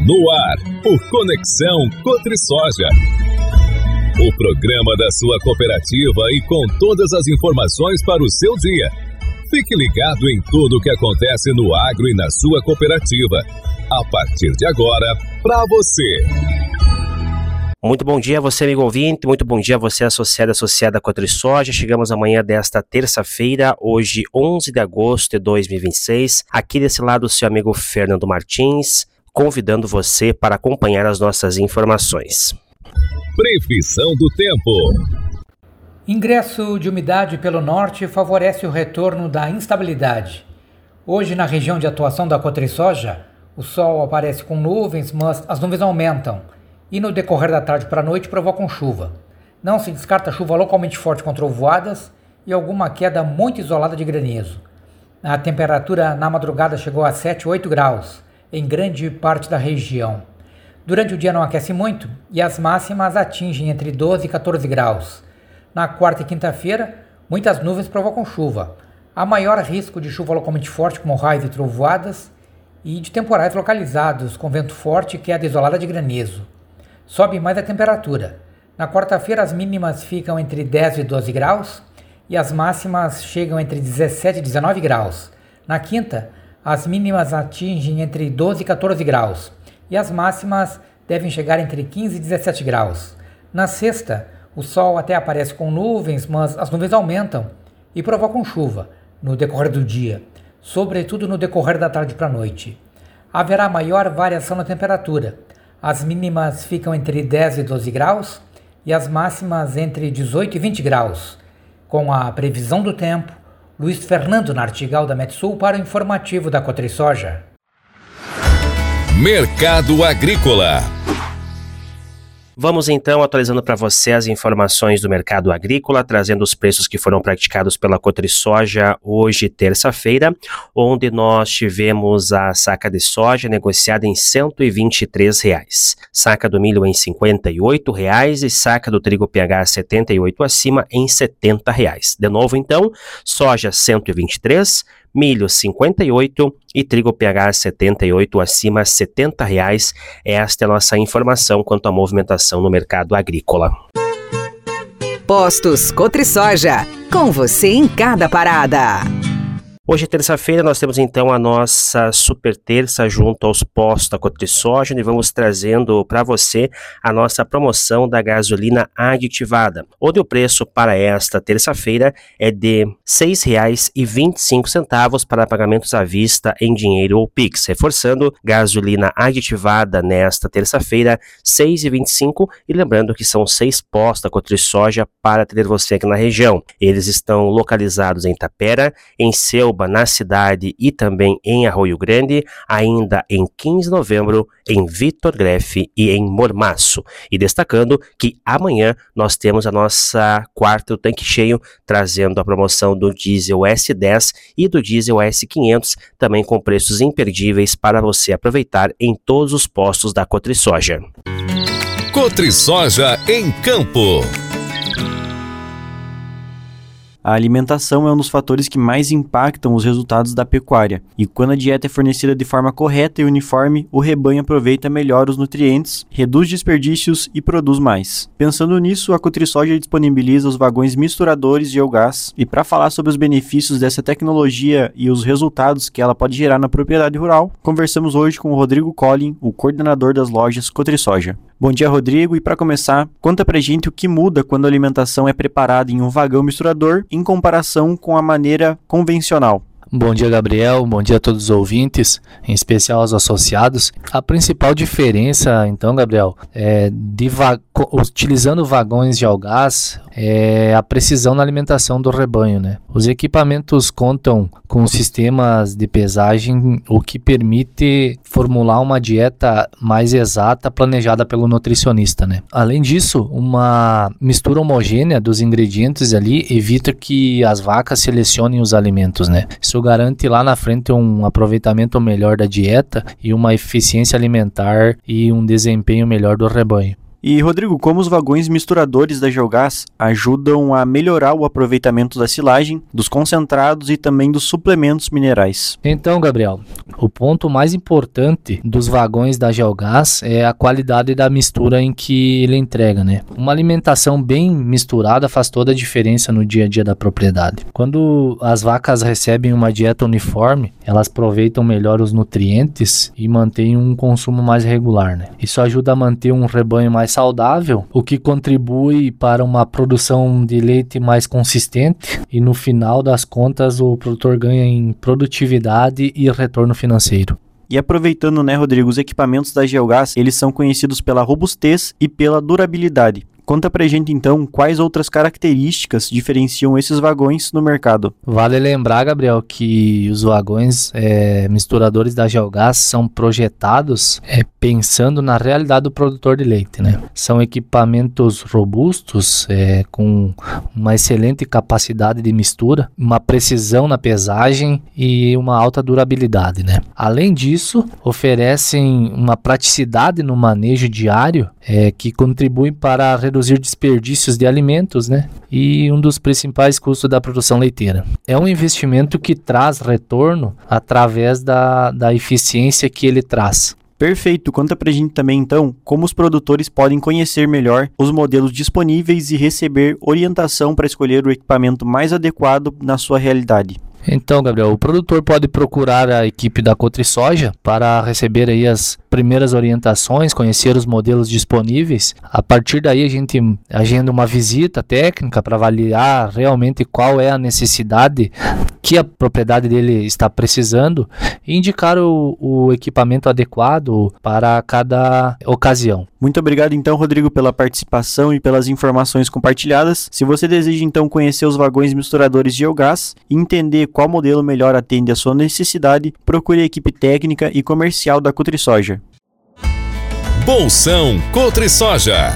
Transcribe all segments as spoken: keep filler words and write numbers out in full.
No ar, por Conexão Cotrisoja. O programa da sua cooperativa e com todas as informações para o seu dia. Fique ligado em tudo o que acontece no agro e na sua cooperativa. A partir de agora, para você. Muito bom dia a você, amigo ouvinte, muito bom dia a você, associado e associada à Cotrisoja. Chegamos amanhã desta terça-feira, hoje onze de agosto de dois mil e vinte e seis. Aqui desse lado o seu amigo Fernando Martins, convidando você para acompanhar as nossas informações. Previsão do tempo. Ingresso de umidade pelo norte favorece o retorno da instabilidade. Hoje, na região de atuação da Cotrisoja, o sol aparece com nuvens, mas as nuvens aumentam e no decorrer da tarde para a noite provocam chuva. Não se descarta chuva localmente forte com trovoadas e alguma queda muito isolada de granizo. A temperatura na madrugada chegou a sete, oito graus em grande parte da região. Durante o dia não aquece muito e as máximas atingem entre doze e quatorze graus. Na quarta e quinta-feira, muitas nuvens provocam chuva. Há maior risco de chuva localmente forte, como raios e trovoadas, e de temporais localizados, com vento forte e queda isolada de granizo. Sobe mais a temperatura. Na quarta-feira, as mínimas ficam entre dez e doze graus e as máximas chegam entre dezessete e dezenove graus. Na quinta, as mínimas atingem entre doze e quatorze graus e as máximas devem chegar entre quinze e dezessete graus. Na sexta, o sol até aparece com nuvens, mas as nuvens aumentam e provocam chuva no decorrer do dia, sobretudo no decorrer da tarde para a noite. Haverá maior variação na temperatura. As mínimas ficam entre dez e doze graus e as máximas entre dezoito e vinte graus. Com a previsão do tempo, Luiz Fernando Nartigal da Metsul para o informativo da Cotrisoja. Mercado Agrícola. Vamos então atualizando para você as informações do mercado agrícola, trazendo os preços que foram praticados pela Cotrisoja hoje, terça-feira, onde nós tivemos a saca de soja negociada em cento e vinte e três reais, saca do milho em cinquenta e oito reais e saca do trigo P H setenta e oito acima em setenta reais. De novo então, soja cento e vinte e três, milho cinquenta e oito e trigo P H setenta e oito acima setenta reais. Esta é a nossa informação quanto à movimentação no mercado agrícola. Postos Cotrisoja, com você em cada parada. Hoje, terça-feira, nós temos então a nossa super terça junto aos postos da Cotrisoja, onde vamos trazendo para você a nossa promoção da gasolina aditivada, onde o preço para esta terça-feira é de seis reais e vinte e cinco centavos para pagamentos à vista em dinheiro ou Pix. Reforçando, gasolina aditivada nesta terça-feira, seis reais e vinte e cinco centavos, e lembrando que são seis postos da Cotrisoja para atender você aqui na região. Eles estão localizados em Tapera, em Selva, na cidade e também em Arroio Grande, ainda em quinze de novembro, em Vitor Grefe e em Mormaço. E destacando que amanhã nós temos a nossa quarta tanque cheio, trazendo a promoção do diesel S dez e do diesel S quinhentos, também com preços imperdíveis para você aproveitar em todos os postos da Cotrisoja. Cotrisoja em Campo. A alimentação é um dos fatores que mais impactam os resultados da pecuária, e quando a dieta é fornecida de forma correta e uniforme, o rebanho aproveita melhor os nutrientes, reduz desperdícios e produz mais. Pensando nisso, a Cotrisoja disponibiliza os vagões misturadores de Eugás, e para falar sobre os benefícios dessa tecnologia e os resultados que ela pode gerar na propriedade rural, conversamos hoje com o Rodrigo Collin, o coordenador das lojas Cotrisoja. Bom dia, Rodrigo, e para começar, conta pra gente o que muda quando a alimentação é preparada em um vagão misturador em comparação com a maneira convencional. Bom dia, Gabriel. Bom dia a todos os ouvintes, em especial aos associados. A principal diferença, então, Gabriel, é de va- utilizando vagões de Eugás, é a precisão na alimentação do rebanho, né? Os equipamentos contam com sistemas de pesagem, o que permite formular uma dieta mais exata, planejada pelo nutricionista, né? Além disso, uma mistura homogênea dos ingredientes ali evita que as vacas selecionem os alimentos, né? Isso garante lá na frente um aproveitamento melhor da dieta e uma eficiência alimentar e um desempenho melhor do rebanho. E, Rodrigo, como os vagões misturadores da Geogás ajudam a melhorar o aproveitamento da silagem, dos concentrados e também dos suplementos minerais? Então, Gabriel, o ponto mais importante dos vagões da Geogás é a qualidade da mistura em que ele entrega, né? Uma alimentação bem misturada faz toda a diferença no dia a dia da propriedade. Quando as vacas recebem uma dieta uniforme, elas aproveitam melhor os nutrientes e mantêm um consumo mais regular, né? Isso ajuda a manter um rebanho mais saudável, o que contribui para uma produção de leite mais consistente e no final das contas o produtor ganha em produtividade e retorno financeiro. E aproveitando, né, Rodrigo, os equipamentos da Geogás, eles são conhecidos pela robustez e pela durabilidade. Conta pra gente então quais outras características diferenciam esses vagões no mercado. Vale lembrar, Gabriel, que os vagões é, misturadores da Geogás são projetados é, pensando na realidade do produtor de leite, né? São equipamentos robustos, é, com uma excelente capacidade de mistura, uma precisão na pesagem e uma alta durabilidade, né? Além disso, oferecem uma praticidade no manejo diário é, que contribui para a redução reduzir desperdícios de alimentos, né? E um dos principais custos da produção leiteira. É um investimento que traz retorno através da, da eficiência que ele traz. Perfeito, conta pra gente também então como os produtores podem conhecer melhor os modelos disponíveis e receber orientação para escolher o equipamento mais adequado na sua realidade. Então, Gabriel, o produtor pode procurar a equipe da CotriSoja para receber aí as primeiras orientações, conhecer os modelos disponíveis. A partir daí a gente agenda uma visita técnica para avaliar realmente qual é a necessidade que a propriedade dele está precisando e indicar o, o equipamento adequado para cada ocasião. Muito obrigado então, Rodrigo, pela participação e pelas informações compartilhadas. Se você deseja então conhecer os vagões misturadores de Geogás e entender qual modelo melhor atende à sua necessidade, procure a equipe técnica e comercial da CotriSoja. Bolsão CotriSoja.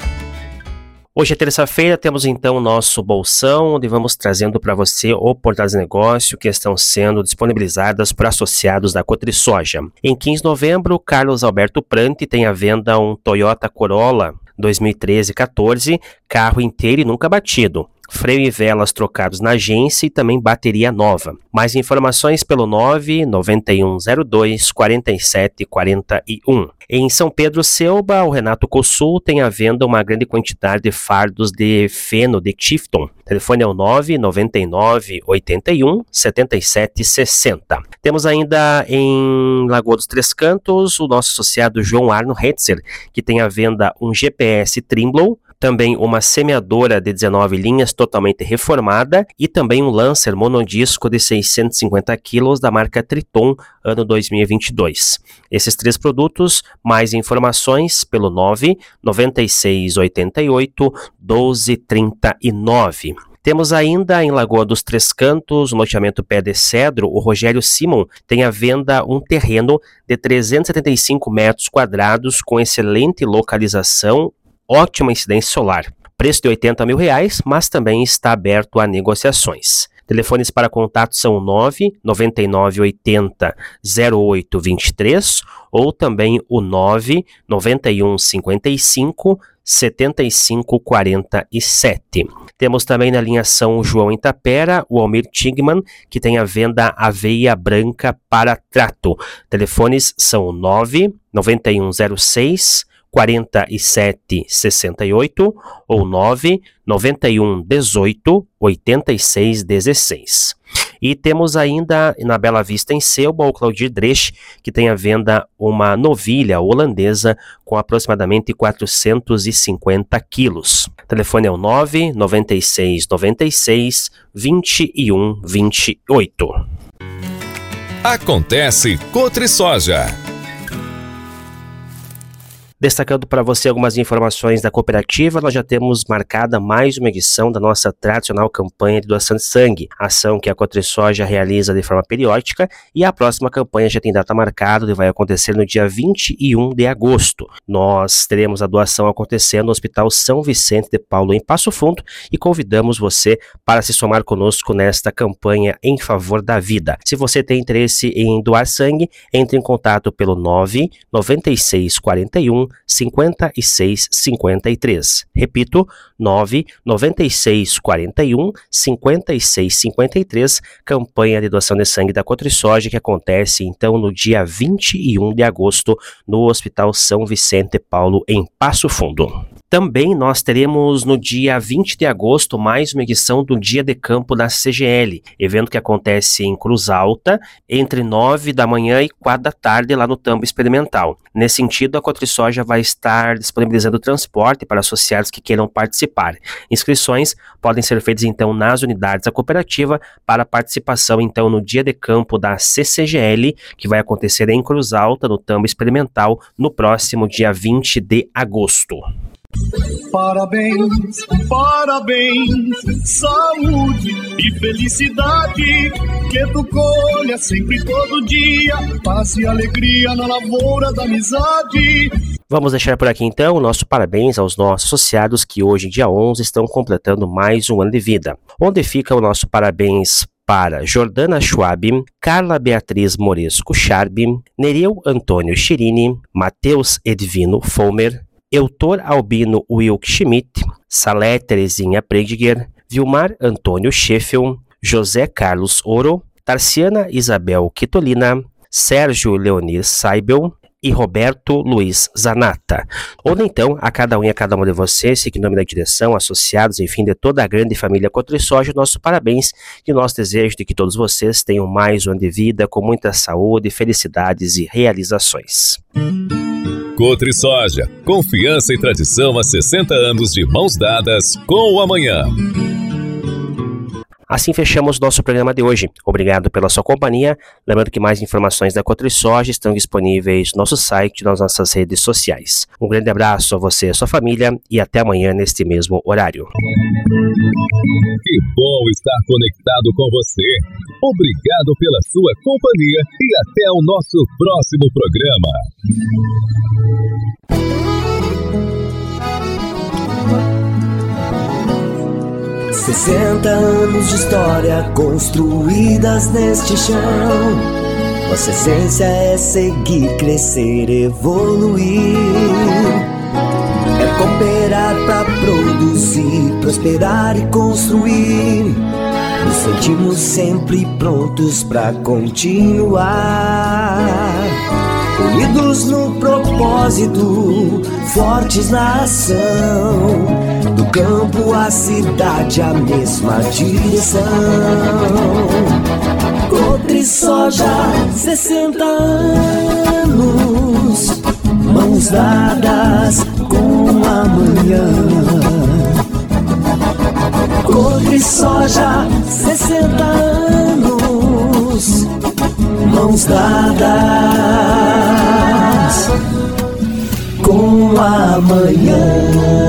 Hoje é terça-feira, temos então o nosso bolsão, onde vamos trazendo para você oportunidades de negócio que estão sendo disponibilizadas por associados da CotriSoja. Em quinze de novembro, Carlos Alberto Prante tem à venda um Toyota Corolla dois mil e treze quatorze, carro inteiro e nunca batido. Freio e velas trocados na agência e também bateria nova. Mais informações pelo nove nove um zero dois quatro sete quatro um. Em São Pedro Selba, o Renato Cossul tem à venda uma grande quantidade de fardos de feno de Tifton. O telefone é o nove nove nove oito um sete sete seis zero. Temos ainda em Lagoa dos Três Cantos o nosso associado João Arno Hetzer, que tem à venda um G P S Trimble, também uma semeadora de dezenove linhas totalmente reformada e também um Lancer monodisco de seiscentos e cinquenta quilos da marca Triton, ano dois mil e vinte e dois. Esses três produtos, mais informações pelo nove nove seis oito oito um dois três nove. Temos ainda em Lagoa dos Três Cantos, o loteamento Pé de Cedro, o Rogério Simon tem à venda um terreno de trezentos e setenta e cinco metros quadrados com excelente localização, ótima incidência solar. Preço de oitenta mil reais, mas também está aberto a negociações. Telefones para contato são nove nove nove oito zero zero oito dois três ou também o nove nove um cinco cinco sete cinco quatro sete. Temos também na linha São João em Tapera o Almir Tigman, que tem à venda aveia branca para trato. Telefones são nove nove um zero seis quatro sete seis oito ou nove nove um dezoito oitenta e seis dezesseis. E temos ainda na Bela Vista em Selba o Claudir Dresch, que tem à venda uma novilha holandesa com aproximadamente quatrocentos e cinquenta quilos. O telefone é o nove nove seis nove seis dois um dois oito. Acontece CotriSoja. Destacando para você algumas informações da cooperativa, nós já temos marcada mais uma edição da nossa tradicional campanha de doação de sangue, ação que a CotriSoja realiza de forma periódica, e a próxima campanha já tem data marcada e vai acontecer no dia vinte e um de agosto. Nós teremos a doação acontecendo no Hospital São Vicente de Paulo, em Passo Fundo, e convidamos você para se somar conosco nesta campanha em favor da vida. Se você tem interesse em doar sangue, entre em contato pelo nove nove seis quatro um cinquenta e seis cinquenta e três. Repito, nove nove seis quatro um cinquenta e seis cinquenta e três, campanha de doação de sangue da Cotrisoja, que acontece então no dia vinte e um de agosto no Hospital São Vicente Paulo, em Passo Fundo. Também nós teremos no dia vinte de agosto mais uma edição do Dia de Campo da C G L, evento que acontece em Cruz Alta, entre nove da manhã e quatro da tarde lá no Tambo Experimental. Nesse sentido, a Cotrisoja vai estar disponibilizando transporte para associados que queiram participar. Inscrições podem ser feitas então nas unidades da cooperativa para participação então no Dia de Campo da C C G L, que vai acontecer em Cruz Alta, no Tambo Experimental, no próximo dia vinte de agosto. Parabéns, parabéns, saúde e felicidade, que tu colha sempre todo dia, paz e alegria na lavoura da amizade. Vamos deixar por aqui então o nosso parabéns aos nossos associados que hoje, dia onze, estão completando mais um ano de vida. Onde fica o nosso parabéns para Jordana Schwab, Carla Beatriz Moresco Charbi, Nereu Antônio Chirini, Matheus Edvino Fomer, Eutor Albino Wilk Schmidt, Salé Terezinha Prediger, Vilmar Antônio Scheffel, José Carlos Oro, Tarciana Isabel Quitolina, Sérgio Leonir Saibel e Roberto Luiz Zanata. Ou então, a cada um e a cada uma de vocês, que em nome da direção, associados, enfim, de toda a grande família Cotrisoja, nosso parabéns e nosso desejo de que todos vocês tenham mais um ano de vida com muita saúde, felicidades e realizações. Cotrisoja, confiança e tradição há sessenta anos de mãos dadas com o amanhã. Assim fechamos nosso programa de hoje. Obrigado pela sua companhia. Lembrando que mais informações da Cotrisoja estão disponíveis no nosso site e nas nossas redes sociais. Um grande abraço a você e a sua família e até amanhã neste mesmo horário. Que bom estar conectado com você. Obrigado pela sua companhia e até o nosso próximo programa. sessenta anos de história construídas neste chão. Nossa essência é seguir, crescer, evoluir. É cooperar pra produzir, prosperar e construir. Nos sentimos sempre prontos pra continuar. Unidos no propósito, fortes na ação. Do campo à cidade, a mesma direção. Cotrisoja, sessenta anos, mãos dadas com amanhã. Cotrisoja, sessenta anos, mãos dadas com amanhã.